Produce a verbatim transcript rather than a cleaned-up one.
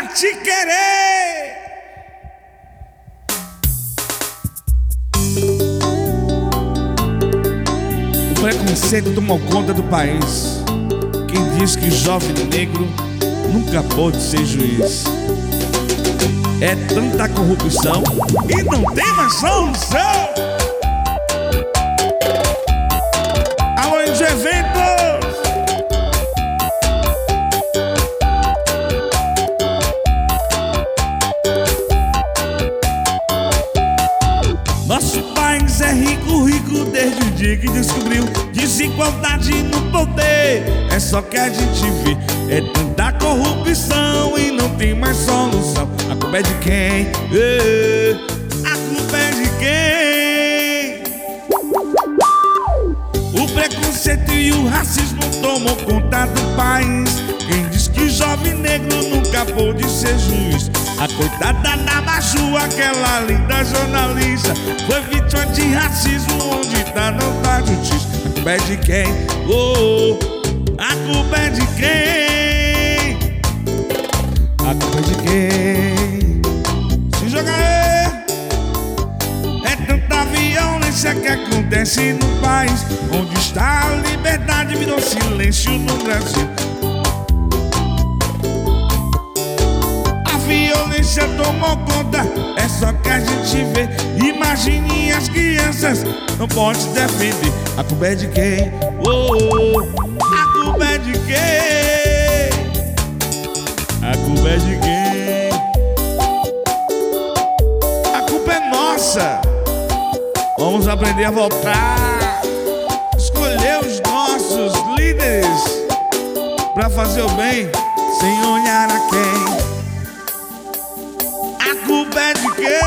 pra te querer. O preconceito tomou conta do país. Quem diz que jovem negro nunca pôde ser juiz? É tanta corrupção e não tem mais solução. Alô, de eventos. Nosso país é rico, rico desde o dia que descobriu desigualdade no poder. É só que a gente vê, é tanta corrupção e não tem mais solução. A culpa é de quem? É, a culpa é de quem? O preconceito e o racismo tomam conta do país. Quem diz que jovem negro nunca pôde ser juiz? A coitada da Maju, aquela linda jornalista, foi vítima de racismo, onde tá não tá justiça. A culpa é de quem? Oh, a culpa é de quem? A culpa é de quem? Se joga aí. É tanta violência que acontece no país. Onde está a liberdade virou silêncio no Brasil. Violência tomou conta, é só que a gente vê. Imagine as crianças, não pode se defender. A culpa é de quem? Oh, a culpa é de quem? A culpa é de quem? A culpa é nossa. Vamos aprender a voltar, escolher os nossos líderes pra fazer o bem, sem olhar a quem. A culpa é de quem?